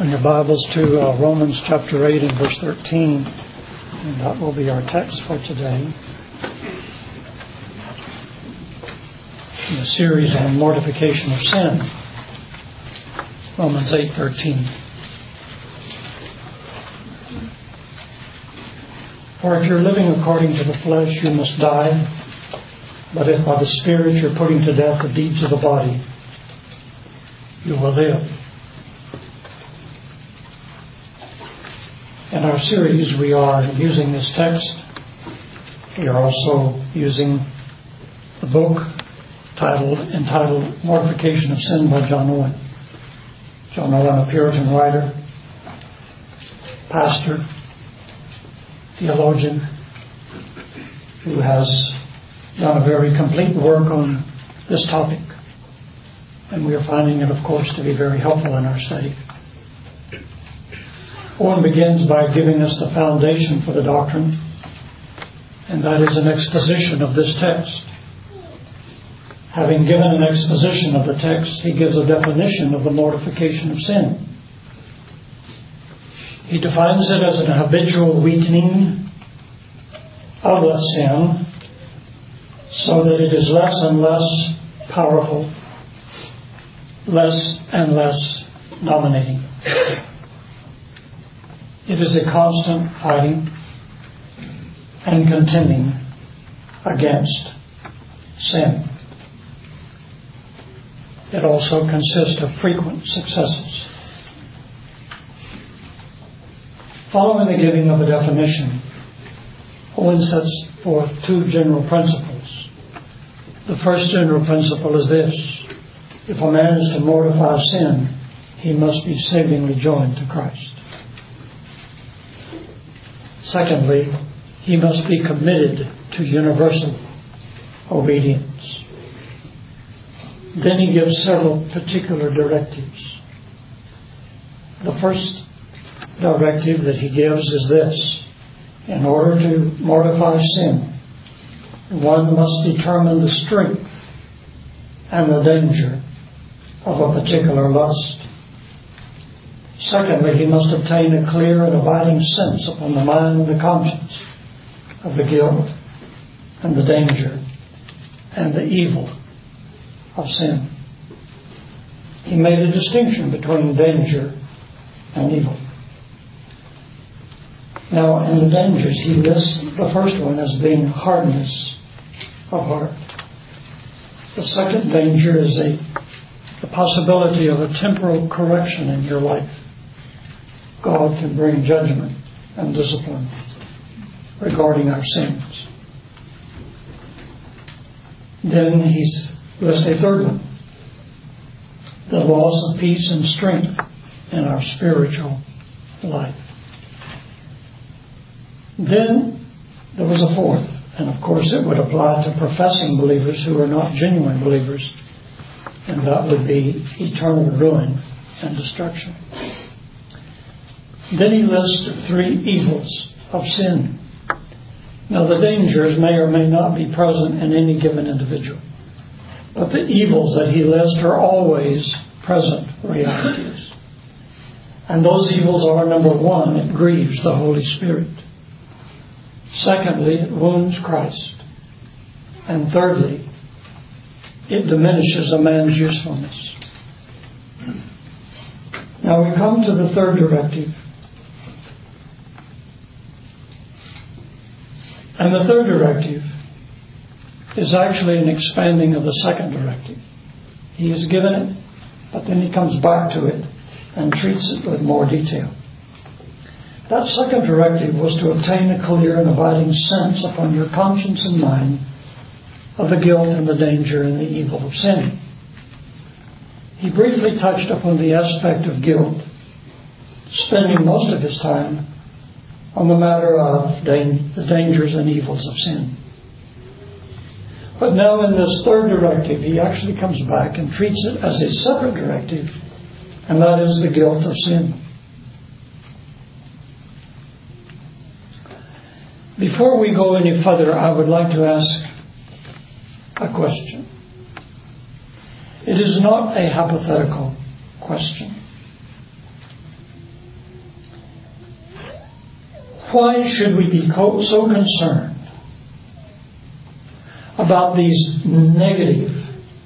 Open your Bibles to Romans chapter 8 and verse 13, and that will be our text for today. In the series on mortification of sin, Romans 8:13. For if you're living according to the flesh, you must die. But if by the Spirit you're putting to death the deeds of the body, you will live. In our series, we are using this text. We are also using the book entitled Mortification of Sin by John Owen. John Owen, a Puritan writer, pastor, theologian, who has done a very complete work on this topic. And we are finding it, of course, to be very helpful in our study. Owen begins by giving us the foundation for the doctrine, and that is an exposition of this text. Having given an exposition of the text, he gives a definition of the mortification of sin. He defines it as an habitual weakening of a sin so that it is less and less powerful, less and less dominating. It is a constant fighting and contending against sin. It also consists of frequent successes. Following the giving of a definition, Owen sets forth two general principles. The first general principle is this: if a man is to mortify sin, he must be savingly joined to Christ. Secondly, he must be committed to universal obedience. Then he gives several particular directives. The first directive that he gives is this: in order to mortify sin, one must determine the strength and the danger of a particular lust. Secondly, he must obtain a clear and abiding sense upon the mind and the conscience of the guilt and the danger and the evil of sin. He made a distinction between danger and evil. Now, in the dangers, he lists the first one as being hardness of heart. The second danger is the possibility of a temporal correction in your life. God can bring judgment and discipline regarding our sins. Then he lists a third one: the loss of peace and strength in our spiritual life. Then there was a fourth, and of course it would apply to professing believers who are not genuine believers, and that would be eternal ruin and destruction. Then he lists the three evils of sin. Now, the dangers may or may not be present in any given individual, but the evils that he lists are always present realities. And those evils are: number one, it grieves the Holy Spirit. Secondly, it wounds Christ. And thirdly, it diminishes a man's usefulness. Now we come to the third directive. And the third directive is actually an expanding of the second directive. He has given it, but then he comes back to it and treats it with more detail. That second directive was to obtain a clear and abiding sense upon your conscience and mind of the guilt and the danger and the evil of sin. He briefly touched upon the aspect of guilt, spending most of his time on the matter of the dangers and evils of sin. But now in this third directive, he actually comes back and treats it as a separate directive, and that is the guilt of sin. Before we go any further, I would like to ask a question. It is not a hypothetical question. Why should we be so concerned about these negative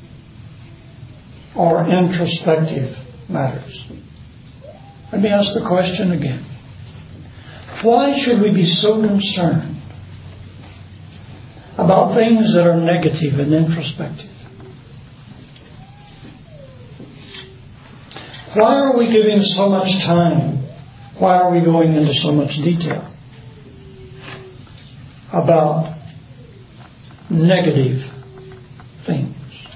or introspective matters? Let me ask the question again. Why should we be so concerned about things that are negative and introspective? Why are we giving so much time? Why are we going into so much detail about negative things?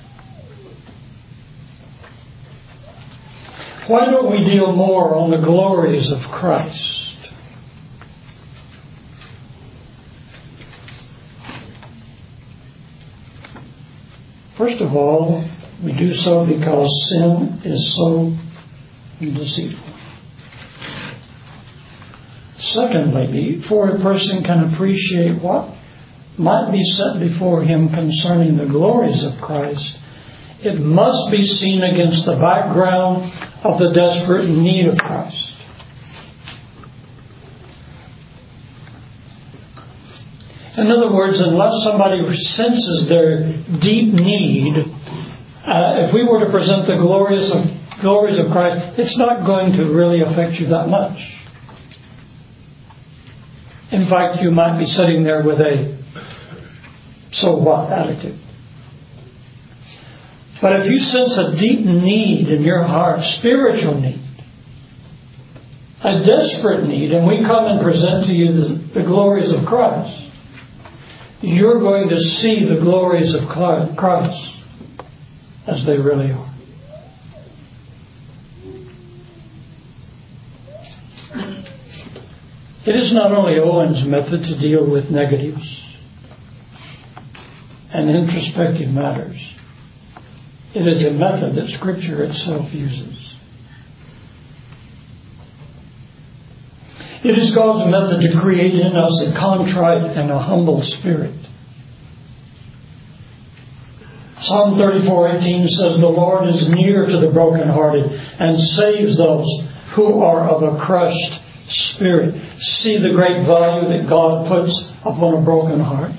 Why don't we deal more on the glories of Christ? First of all, we do so because sin is so deceitful. Secondly, before a person can appreciate what might be set before him concerning the glories of Christ, it must be seen against the background of the desperate need of Christ. In other words, unless somebody senses their deep need, if we were to present the glories of Christ, it's not going to really affect you that much. In fact, you might be sitting there with a so what attitude. But if you sense a deep need in your heart, spiritual need, a desperate need, and we come and present to you the glories of Christ, you're going to see the glories of Christ as they really are. It is not only Owen's method to deal with negatives and introspective matters. It is a method that Scripture itself uses. It is God's method to create in us a contrite and a humble spirit. Psalm 34:18 says, "The Lord is near to the brokenhearted and saves those who are of a crushed spirit." See the great value that God puts upon a broken heart,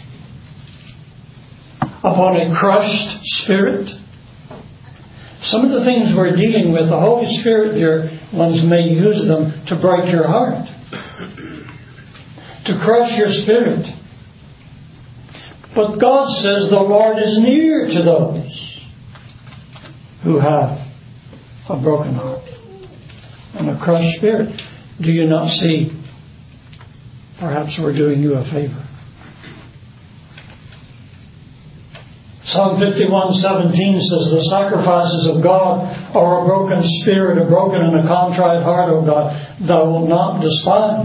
upon a crushed spirit. Some of the things we're dealing with, the Holy Spirit, dear ones, may use them to break your heart, to crush your spirit. But God says the Lord is near to those who have a broken heart and a crushed spirit. Do you not see? Perhaps we're doing you a favor. Psalm 51:17 says, "The sacrifices of God are a broken spirit, a broken and a contrite heart, O God, thou wilt not despise."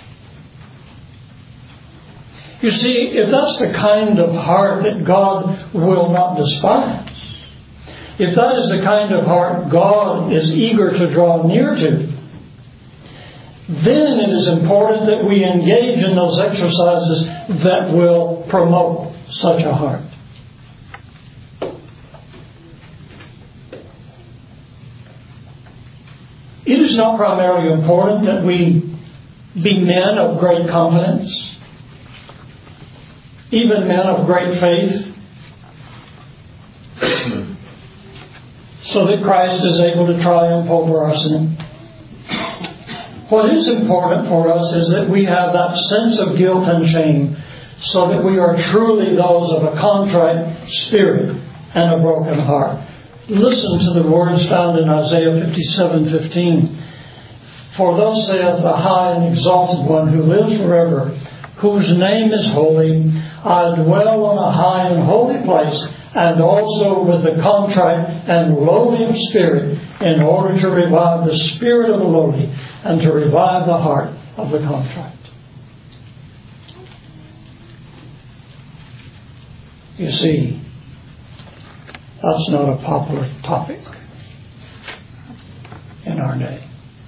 You see, if that's the kind of heart that God will not despise, if that is the kind of heart God is eager to draw near to, then it is important that we engage in those exercises that will promote such a heart. It is not primarily important that we be men of great confidence, even men of great faith, so that Christ is able to triumph over our sin. What is important for us is that we have that sense of guilt and shame, so that we are truly those of a contrite spirit and a broken heart. Listen to the words found in Isaiah 57:15. "For thus saith the high and exalted one who lives forever, whose name is holy. I dwell on a high and holy place, and also with the contrite and lowly of spirit, in order to revive the spirit of the lowly, and to revive the heart of the contrite." You see, that's not a popular topic in our day.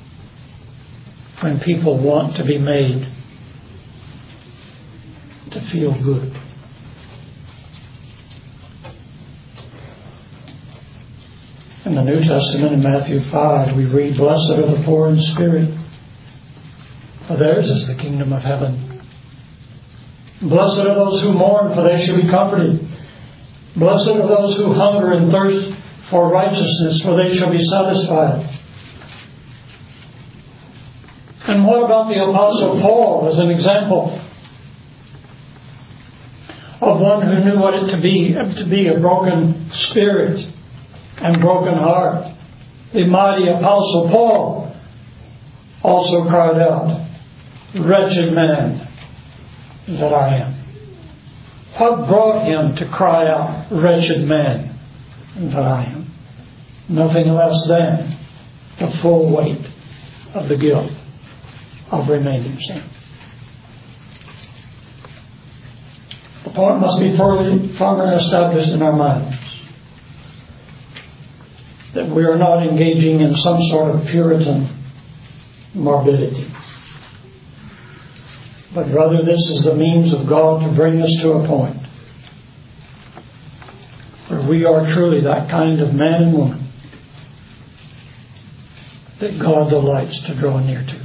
When people want to be made to feel good. In the New Testament, in Matthew 5, we read, "Blessed are the poor in spirit, for theirs is the kingdom of heaven. Blessed are those who mourn, for they shall be comforted. Blessed are those who hunger and thirst for righteousness, for they shall be satisfied. And what about the Apostle Paul as an example of one who knew what it to be a broken spirit and broken heart? The mighty Apostle Paul also cried out, "Wretched man that I am." What brought him to cry out, "Wretched man that I am"? Nothing less than the full weight of the guilt of remaining sin. The point must be firmly established in our minds that we are not engaging in some sort of Puritan morbidity, but rather this is the means of God to bring us to a point where we are truly that kind of man and woman that God delights to draw near to.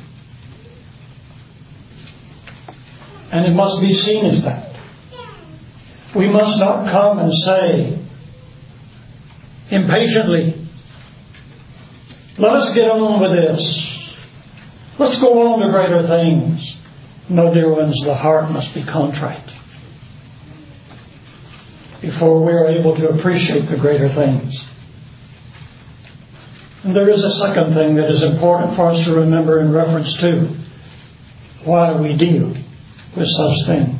And it must be seen as that. We must not come and say impatiently, "Let us get on with this. Let's go on to greater things." No, dear ones, the heart must be contrite before we are able to appreciate the greater things. And there is a second thing that is important for us to remember in reference to why we deal with such things.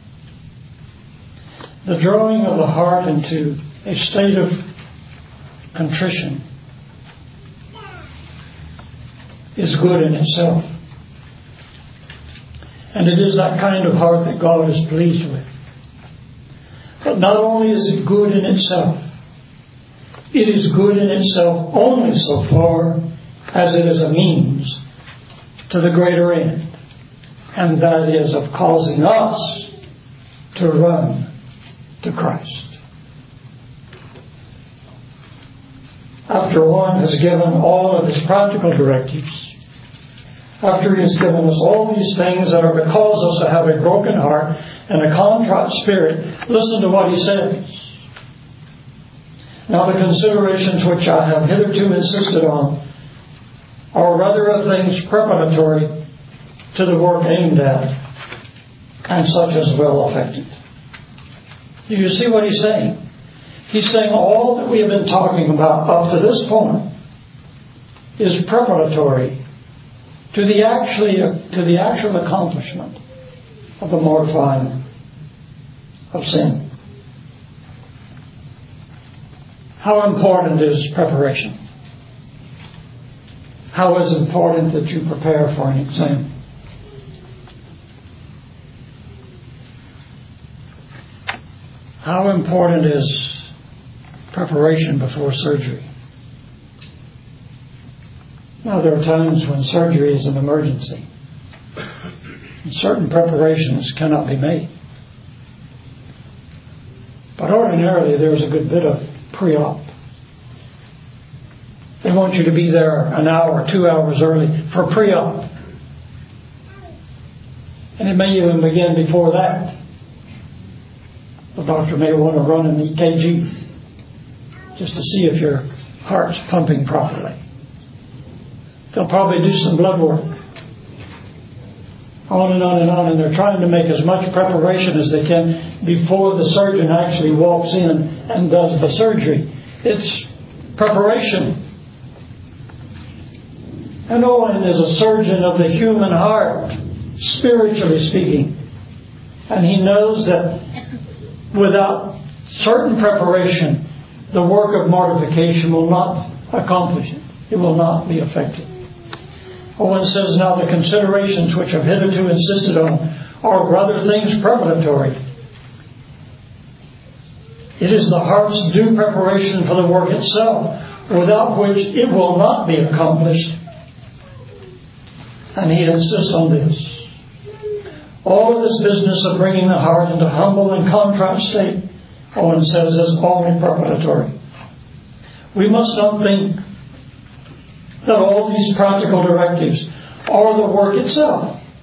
The drawing of the heart into a state of contrition is good in itself. And it is that kind of heart that God is pleased with. But not only is it good in itself, it is good in itself only so far as it is a means to the greater end, and that is of causing us to run to Christ. After one has given all of his practical directives, after he has given us all these things that are to cause us to have a broken heart and a contrite spirit, listen to what he says. Now the considerations which I have hitherto insisted on are rather of things preparatory to the work aimed at, and such as will affect it. Do you see what he's saying? He's saying all that we have been talking about up to this point is preparatory to the actual accomplishment of the mortifying of sin. How important is preparation? How is it important that you prepare for an exam? How important is preparation before surgery? Now, there are times when surgery is an emergency, and certain preparations cannot be made. But ordinarily, there's a good bit of pre-op. They want you to be there an hour, 2 hours early for pre-op. And it may even begin before that. The doctor may want to run an EKG just to see if your heart's pumping properly. They'll probably do some blood work. On and on and on. And they're trying to make as much preparation as they can before the surgeon actually walks in and does the surgery. It's preparation. And Owen is a surgeon of the human heart, spiritually speaking. And he knows that without certain preparation, the work of mortification will not accomplish it. It will not be effective. Owen says, now the considerations which I've hitherto insisted on are rather things preparatory. It is the heart's due preparation for the work itself, without which it will not be accomplished. And he insists on this. All of this business of bringing the heart into humble and contrite state, Owen says, is only preparatory. We must not think that all these practical directives are the work itself.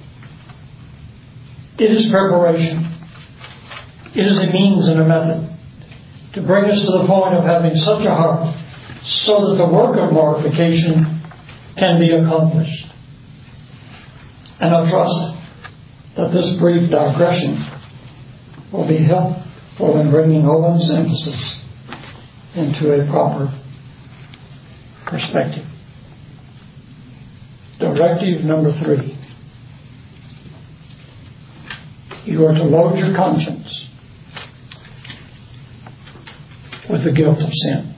It is preparation. It is a means and a method to bring us to the point of having such a heart so that the work of mortification can be accomplished. And I trust that this brief digression will be helpful in bringing Owen's emphasis into a proper perspective. Directive number 3. You are to load your conscience with the guilt of sin.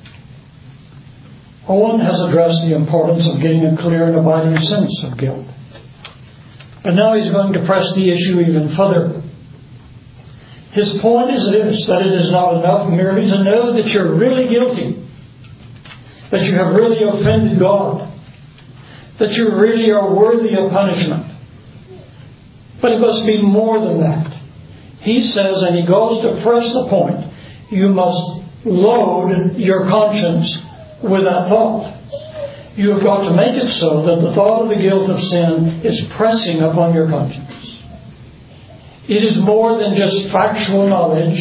Owen has addressed the importance of getting a clear and abiding sense of guilt. But now he's going to press the issue even further. His point is this, that it is not enough merely to know that you're really guilty, that you have really offended God, that you really are worthy of punishment. But it must be more than that. He says, and he goes to press the point, you must load your conscience with that thought. You have got to make it so that the thought of the guilt of sin is pressing upon your conscience. It is more than just factual knowledge.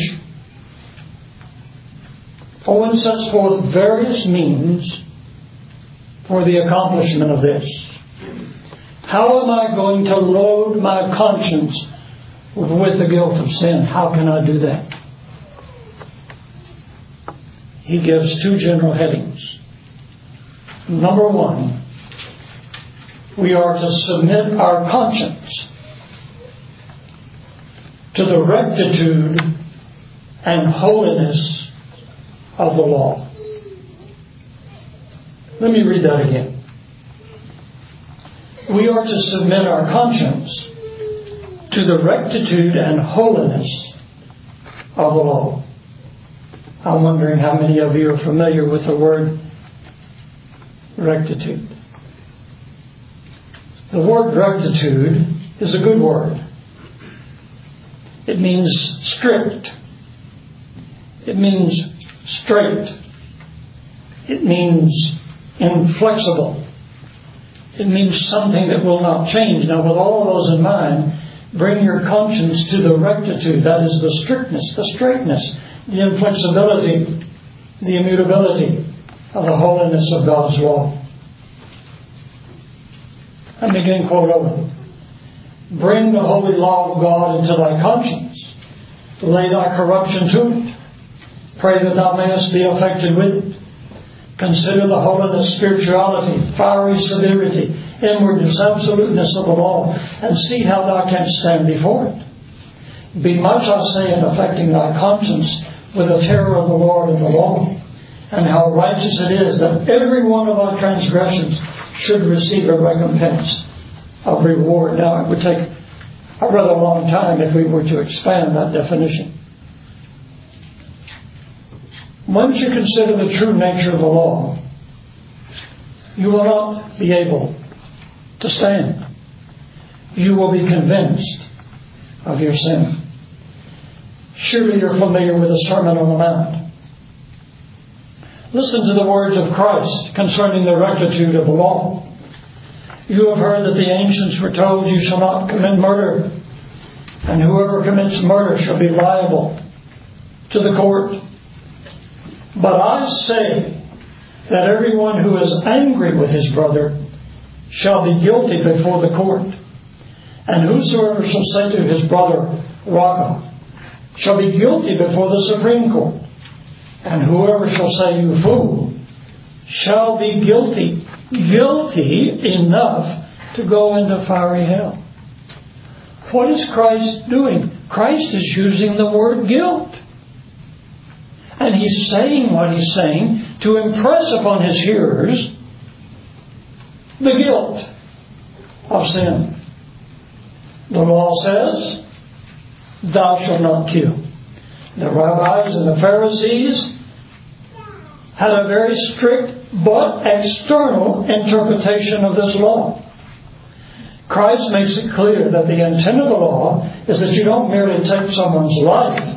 Owen sets forth various means for the accomplishment of this. How am I going to load my conscience with the guilt of sin? How can I do that? He gives 2 general headings. Number 1, we are to submit our conscience to the rectitude and holiness of the law. Let me read that again. We are to submit our conscience to the rectitude and holiness of the law. I'm wondering how many of you are familiar with the word rectitude. The word rectitude is a good word. It means strict. It means straight. It means inflexible. It means something that will not change. Now, with all of those in mind, bring your conscience to the rectitude. That is the strictness, the straightness, the inflexibility, the immutability of the holiness of God's law. And again, quote Owen. Bring the holy law of God into thy conscience. Lay thy corruption to it. Pray that thou mayest be affected with it. Consider the holiness, spirituality, fiery severity, inwardness, absoluteness of the law, and see how thou canst stand before it. Be much, I say, in affecting thy conscience with the terror of the Lord and the law, and how righteous it is that every one of thy transgressions should receive a recompense of reward. Now, it would take a rather long time if we were to expand that definition. Once you consider the true nature of the law, you will not be able to stand. You will be convinced of your sin. Surely you're familiar with the Sermon on the Mount. Listen to the words of Christ concerning the rectitude of the law. You have heard that the ancients were told, you shall not commit murder, and whoever commits murder shall be liable to the court. But I say that everyone who is angry with his brother shall be guilty before the court. And whosoever shall say to his brother, Raca, shall be guilty before the Supreme Court. And whoever shall say, you fool, shall be guilty enough to go into fiery hell. What is Christ doing? Christ is using the word guilt. And he's saying what he's saying to impress upon his hearers the guilt of sin. The law says, thou shalt not kill. The rabbis and the Pharisees had a very strict but external interpretation of this law. Christ makes it clear that the intent of the law is that you don't merely take someone's life.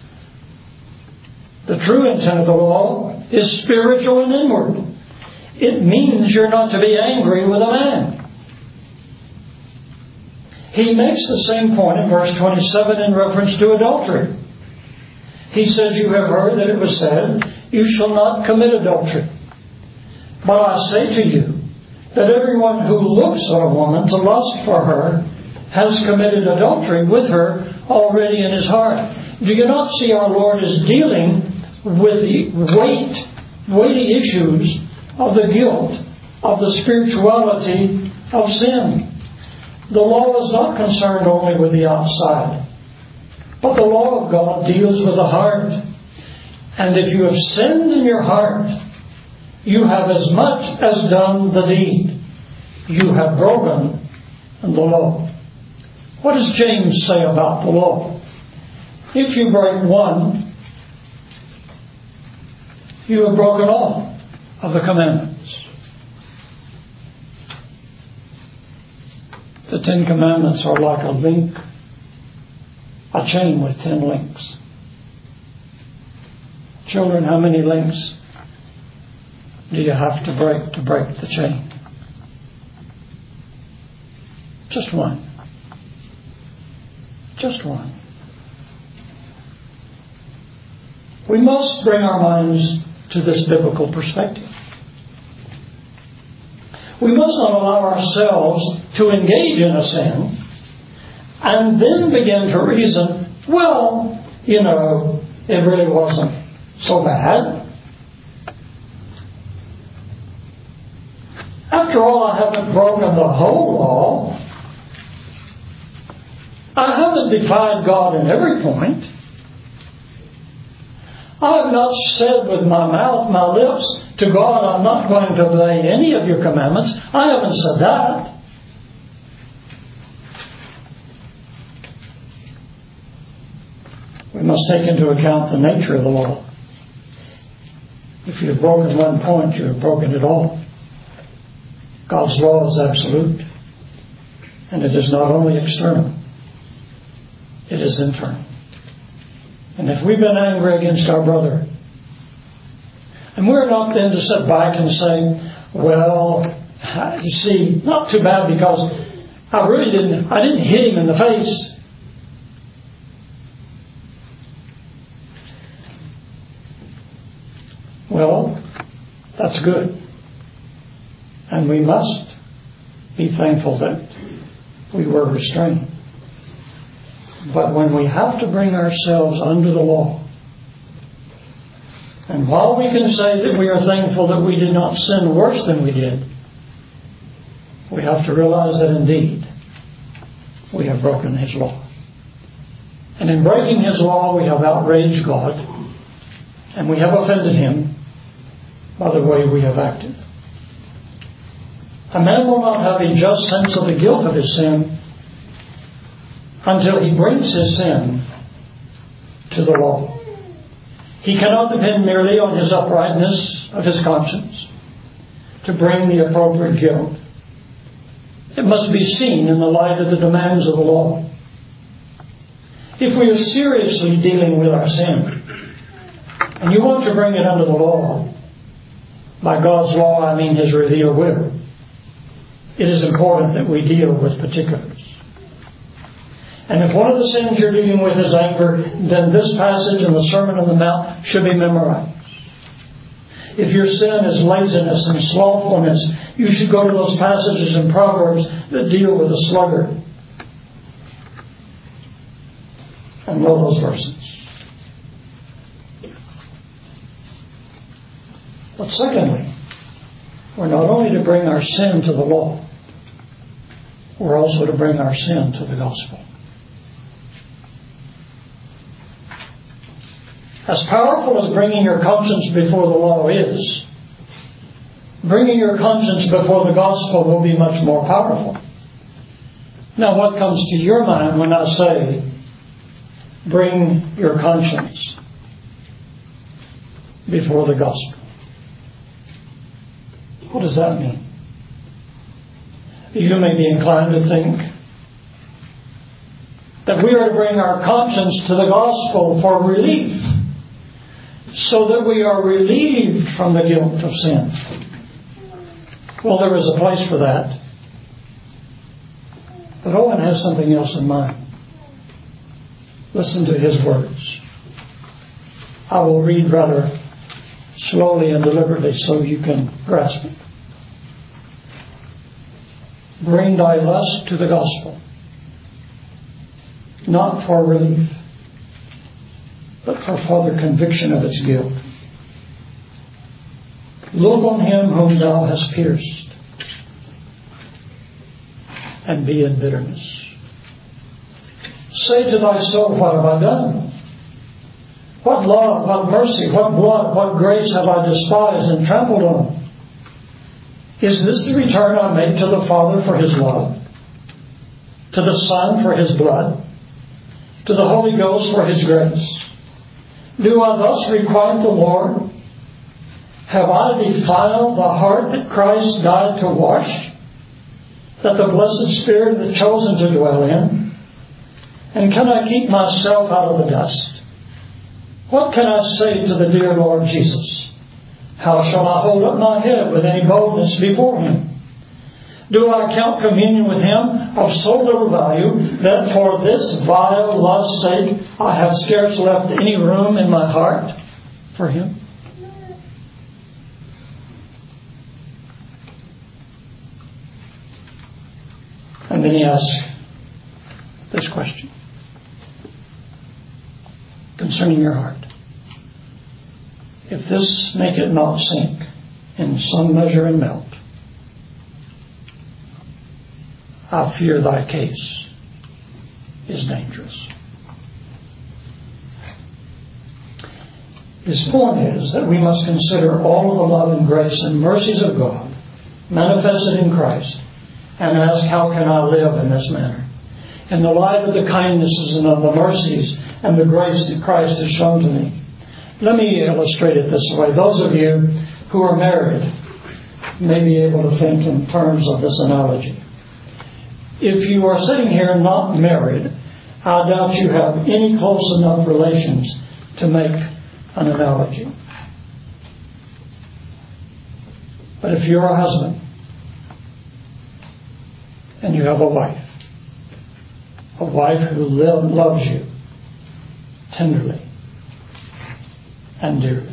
The true intent of the law is spiritual and inward. It means you're not to be angry with a man. He makes the same point in verse 27 in reference to adultery. He says, you have heard that it was said, you shall not commit adultery. But I say to you, that everyone who looks at a woman to lust for her has committed adultery with her already in his heart. Do you not see our Lord is dealing with the weighty issues of the guilt, of the spirituality of sin? The law is not concerned only with the outside, but the law of God deals with the heart. And if you have sinned in your heart, you have as much as done the deed. You have broken the law. What does James say about the law? If you break one, you have broken all of the commandments. The 10 Commandments are like a link, a chain with 10 links. Children, how many links do you have to break the chain? Just one. Just one. We must bring our minds to this biblical perspective. We must not allow ourselves to engage in a sin and then begin to reason, well, it really wasn't so bad. After all, I haven't broken the whole law. I haven't defied God in every point. I have not said with my mouth, my lips, to God, I'm not going to obey any of your commandments. I haven't said that. We must take into account the nature of the law. If you have broken one point, you have broken it all. God's law is absolute. And it is not only external, it is internal. And if we've been angry against our brother, and we're not then to sit back and say, well, you see, not too bad because I didn't hit him in the face. Well, that's good. And we must be thankful that we were restrained. But when we have to bring ourselves under the law, and while we can say that we are thankful that we did not sin worse than we did, we have to realize that indeed we have broken His law. And in breaking His law, we have outraged God, and we have offended Him by the way we have acted. A man will not have a just sense of the guilt of his sin until he brings his sin to the law. He cannot depend merely on his uprightness of his conscience to bring the appropriate guilt. It must be seen in the light of the demands of the law. If we are seriously dealing with our sin, and you want to bring it under the law, by God's law I mean His revealed will, it is important that we deal with particulars. And if one of the sins you're dealing with is anger, then this passage in the Sermon on the Mount should be memorized. If your sin is laziness and slothfulness, you should go to those passages in Proverbs that deal with the sluggard and know those verses. But secondly, we're not only to bring our sin to the law, we're also to bring our sin to the gospel. As powerful as bringing your conscience before the law is, bringing your conscience before the gospel will be much more powerful. Now, what comes to your mind when I say, bring your conscience before the gospel? What does that mean? You may be inclined to think that we are to bring our conscience to the gospel for relief, so that we are relieved from the guilt of sin. Well, there is a place for that. But Owen has something else in mind. Listen to his words. I will read rather slowly and deliberately so you can grasp it. Bring thy lust to the gospel, not for relief, but for further conviction of its guilt. Look on him whom thou hast pierced, and be in bitterness. Say to thy soul, what have I done? What love, what mercy, what blood, what grace have I despised and trampled on? Is this the return I make to the Father for his love? To the Son for his blood? To the Holy Ghost for his grace? Do I thus requite the Lord? Have I defiled the heart that Christ died to wash, that the blessed Spirit hath chosen to dwell in? And can I keep myself out of the dust? What can I say to the dear Lord Jesus? How shall I hold up my head with any boldness before him? Do I count communion with him of so little value that for this vile lust's sake I have scarce left any room in my heart for him? And then he asks this question concerning your heart. If this make it not sink in some measure and melt, I fear thy case is dangerous. His point is that we must consider all of the love and grace and mercies of God manifested in Christ and ask, how can I live in this manner? In the light of the kindnesses and of the mercies and the grace that Christ has shown to me. Let me illustrate it this way. Those of you who are married may be able to think in terms of this analogy. If you are sitting here not married, I doubt you have any close enough relations to make an analogy. But if you're a husband and you have a wife who loves you tenderly and dearly,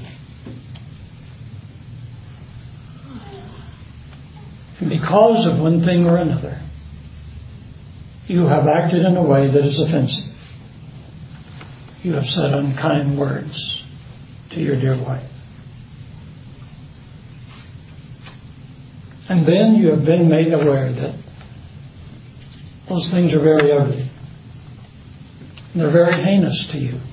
and because of one thing or another, you have acted in a way that is offensive. You have said unkind words to your dear wife. And then you have been made aware that those things are very ugly. They're very heinous to you.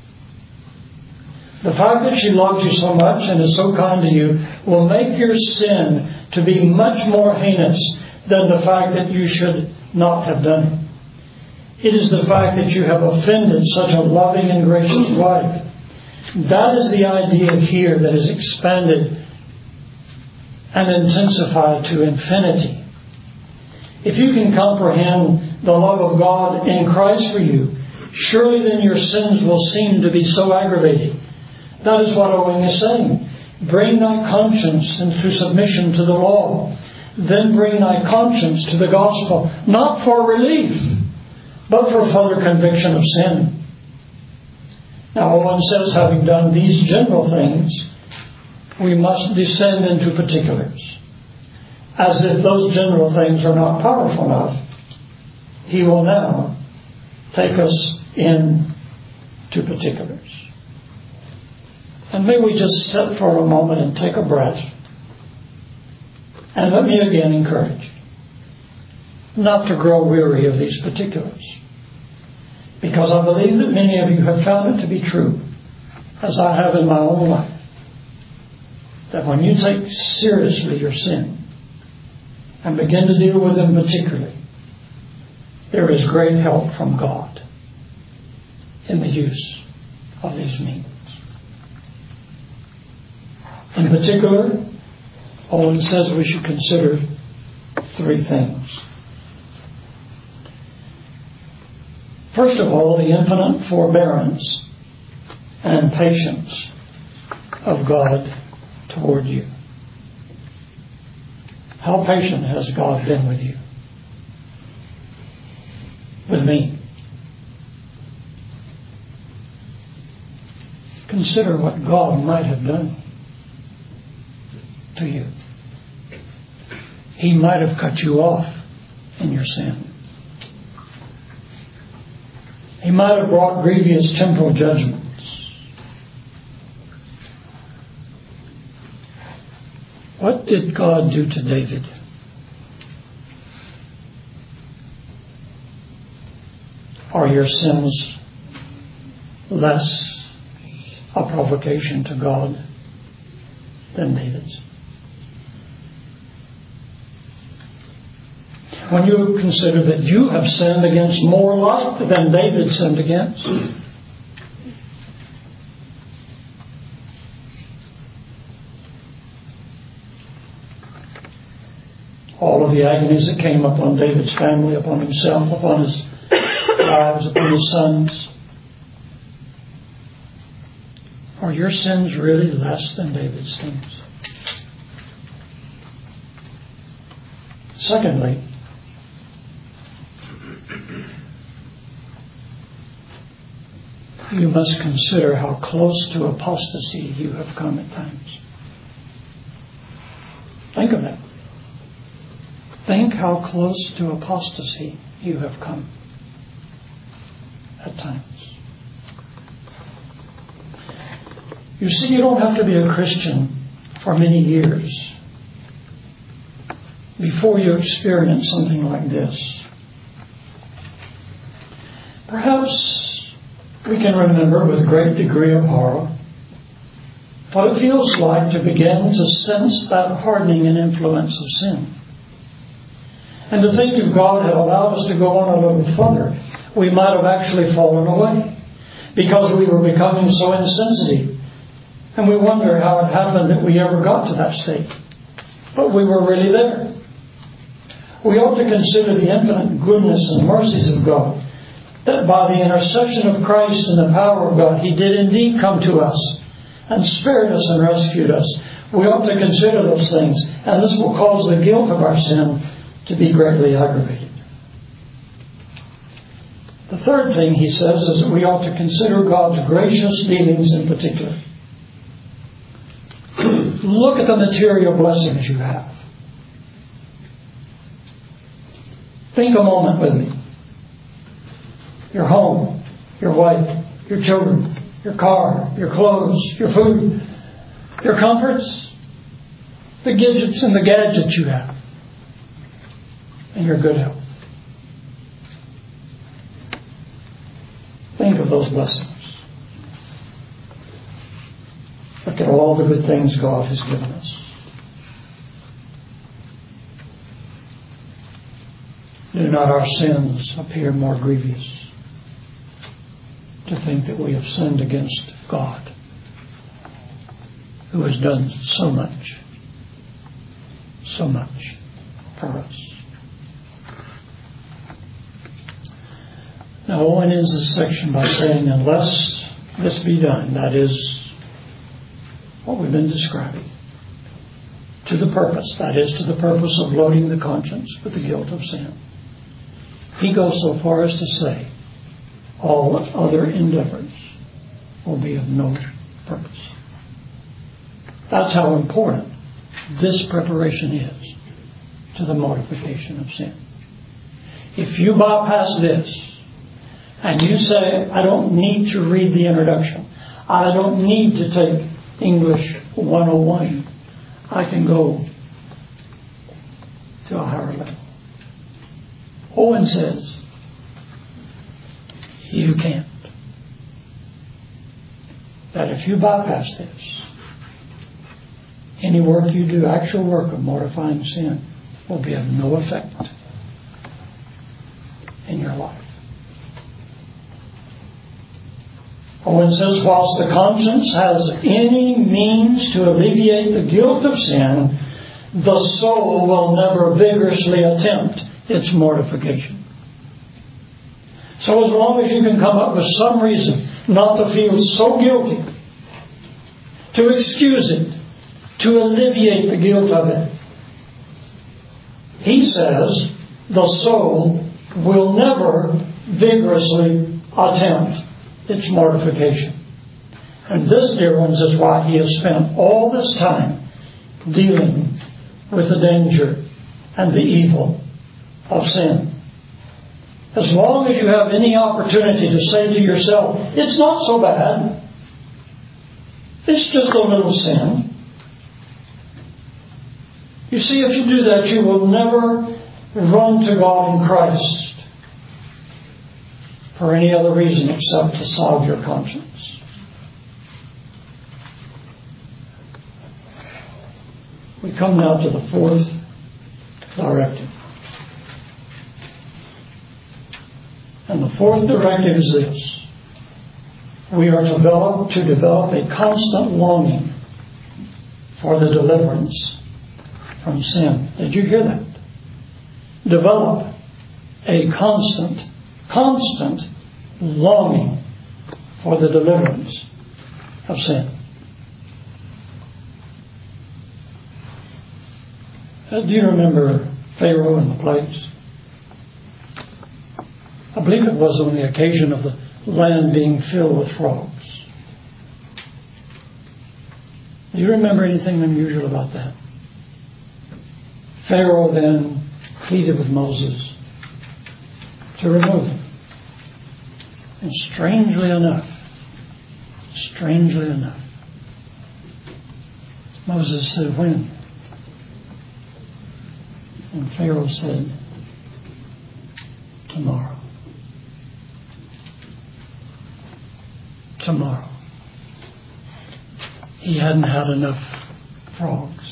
The fact that she loves you so much and is so kind to you will make your sin to be much more heinous than the fact that you should not have done it. It is the fact that you have offended such a loving and gracious wife. That is the idea here that is expanded and intensified to infinity. If you can comprehend the love of God in Christ for you, surely then your sins will seem to be so aggravating. That is what Owen is saying. Bring thy conscience into submission to the law. Then bring thy conscience to the gospel, not for relief, but for further conviction of sin. Now Owen says, having done these general things, we must descend into particulars. As if those general things are not powerful enough, he will now take us into particulars. And may we just sit for a moment and take a breath. And let me again encourage not to grow weary of these particulars. Because I believe that many of you have found it to be true, as I have in my own life, that when you take seriously your sin and begin to deal with them particularly, there is great help from God in the use of these means. In particular, Owen says we should consider three things. First of all, the infinite forbearance and patience of God toward you. How patient has God been with you? with me. Consider what God might have done to you. He might have cut you off in your sin. He might have brought grievous temporal judgments. What did God do to David? Are your sins less a provocation to God than David's? When you consider that you have sinned against more light than David sinned against, all of the agonies that came upon David's family, upon himself, upon his wives, upon his sons, are your sins really less than David's sins? Secondly, you must consider how close to apostasy you have come at times. Think of it. Think how close to apostasy you have come at times. You see, you don't have to be a Christian for many years before you experience something like this. Perhaps we can remember with great degree of horror what it feels like to begin to sense that hardening and influence of sin. And to think if God had allowed us to go on a little further, we might have actually fallen away because we were becoming so insensitive. And we wonder how it happened that we ever got to that state. But we were really there. We ought to consider the infinite goodness and mercies of God, that by the intercession of Christ and the power of God, He did indeed come to us and spared us and rescued us. We ought to consider those things, and this will cause the guilt of our sin to be greatly aggravated. The third thing he says is that we ought to consider God's gracious dealings in particular. Look at the material blessings you have. Think a moment with me. Your home, your wife, your children, your car, your clothes, your food, your comforts, the gadgets and the gadgets you have, and your good health. Think of those blessings. Look at all the good things God has given us. Do not our sins appear more grievous to think that we have sinned against God, who has done so much for us? Now, Owen ends this section by saying, unless this be done, that is what we've been describing, to the purpose, that is to the purpose of loading the conscience with the guilt of sin, he goes so far as to say all other endeavors will be of no purpose. That's how important this preparation is to the mortification of sin. If you bypass this and you say, I don't need to read the introduction, I don't need to take English 101, I can go to a higher level. Owen says, you can't. That if you bypass this, any work you do, actual work of mortifying sin, will be of no effect in your life. Owen says, whilst the conscience has any means to alleviate the guilt of sin, the soul will never vigorously attempt its mortification. So as long as you can come up with some reason not to feel so guilty, to excuse it, to alleviate the guilt of it, he says the soul will never vigorously attempt its mortification. And this, dear ones, is why he has spent all this time dealing with the danger and the evil of sin. As long as you have any opportunity to say to yourself, it's not so bad, it's just a little sin. You see, if you do that, you will never run to God in Christ for any other reason except to solve your conscience. We come now to the fourth directive. And the fourth directive is this. We are to develop a constant longing for the deliverance from sin. Did you hear that? Develop a constant longing for the deliverance of sin. Do you remember Pharaoh and the plagues? I believe it was on the occasion of the land being filled with frogs. Do you remember anything unusual about that? Pharaoh then pleaded with Moses to remove them. And strangely enough, Moses said, when? And Pharaoh said, tomorrow. Tomorrow. He hadn't had enough frogs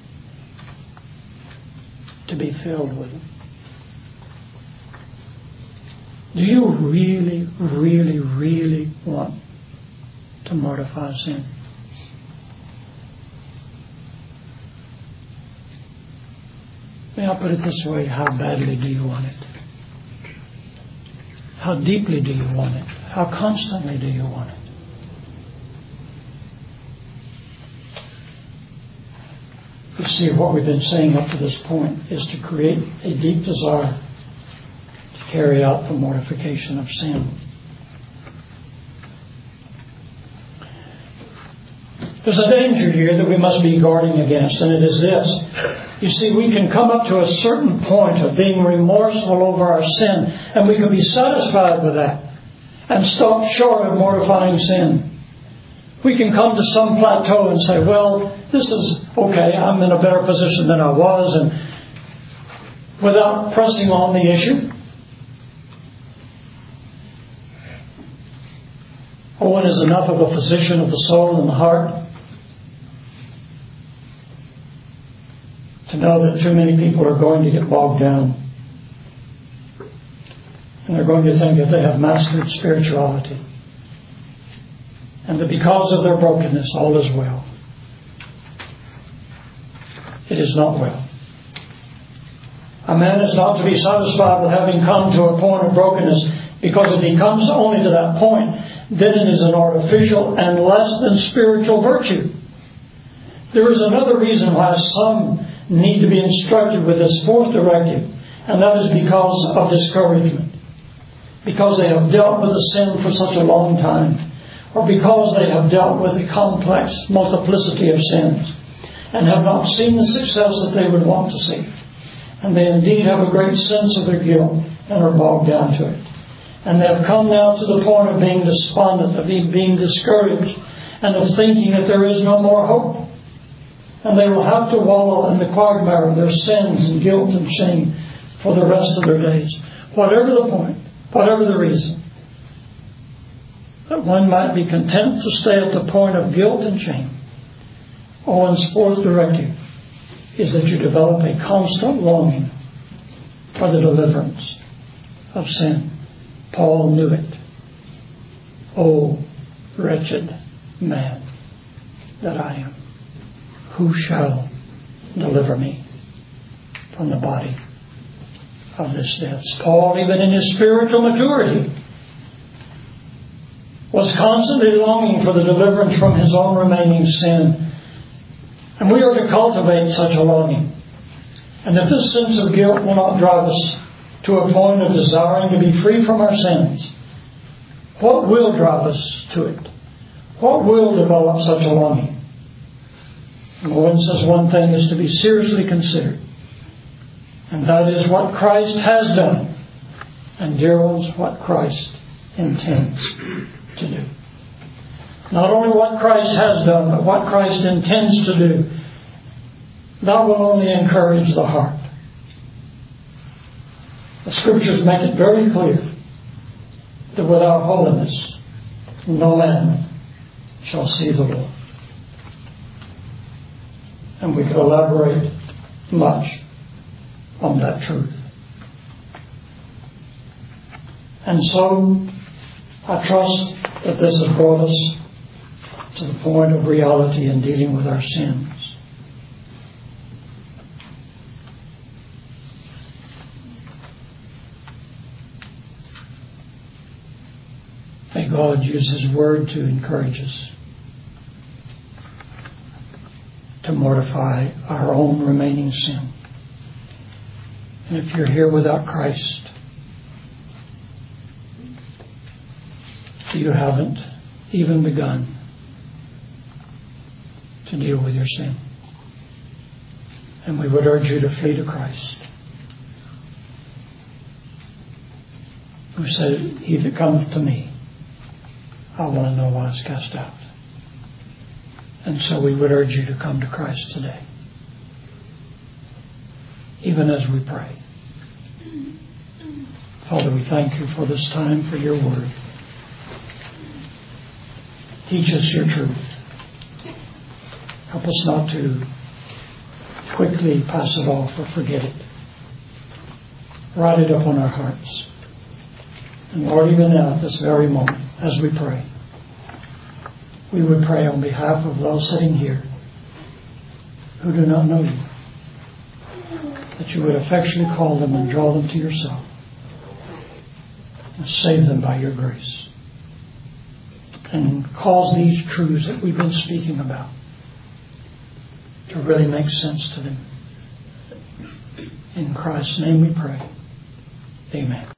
to be filled with them. Do you really, really, really want to mortify sin? May I put it this way? How badly do you want it? How deeply do you want it? How constantly do you want it? You see, what we've been saying up to this point is to create a deep desire to carry out the mortification of sin. There's a danger here that we must be guarding against, and it is this. You see, we can come up to a certain point of being remorseful over our sin, and we can be satisfied with that and stop short of mortifying sin. We can come to some plateau and say, well, this is okay, I'm in a better position than I was, and without pressing on the issue. Owen is enough of a physician of the soul and the heart to know that too many people are going to get bogged down. And they're going to think that they have mastered spirituality. And that because of their brokenness, all is well. It is not well. A man is not to be satisfied with having come to a point of brokenness, because if he comes only to that point, then it is an artificial and less than spiritual virtue. There is another reason why some need to be instructed with this fourth directive, and that is because of discouragement. Because they have dealt with the sin for such a long time, or because they have dealt with a complex multiplicity of sins and have not seen the success that they would want to see. And they indeed have a great sense of their guilt and are bogged down to it. And they have come now to the point of being despondent, of being discouraged, and of thinking that there is no more hope. And they will have to wallow in the quagmire of their sins and guilt and shame for the rest of their days. Whatever the point, whatever the reason, that one might be content to stay at the point of guilt and shame. Owen's fourth directive is that you develop a constant longing for the deliverance of sin. Paul knew it. Oh, wretched man that I am. Who shall deliver me from the body of this death? Paul, even in his spiritual maturity, was constantly longing for the deliverance from his own remaining sin. And we are to cultivate such a longing. And if this sense of guilt will not drive us to a point of desiring to be free from our sins, what will drive us to it? What will develop such a longing? And Owen says one thing is to be seriously considered, and that is what Christ has done, and, dear ones, what Christ intends to do. Not only what Christ has done, but what Christ intends to do. That will only encourage the heart. The Scriptures make it very clear that without holiness, no man shall see the Lord. And we could elaborate much on that truth. And so, I trust that this has brought us to the point of reality in dealing with our sins. May God use His Word to encourage us to mortify our own remaining sin. And if you're here without Christ, you haven't even begun to deal with your sin. And we would urge you to flee to Christ, who said, "He that cometh to me, I want to know why it's cast out." And so we would urge you to come to Christ today, even as we pray. Father, we thank you for this time, for your word. Teach us your truth. Help us not to quickly pass it off or forget it. Write it up on our hearts. And Lord, even now at this very moment, as we pray, we would pray on behalf of those sitting here who do not know you, that you would effectually call them and draw them to yourself and save them by your grace, and cause these truths that we've been speaking about to really make sense to them. In Christ's name we pray. Amen.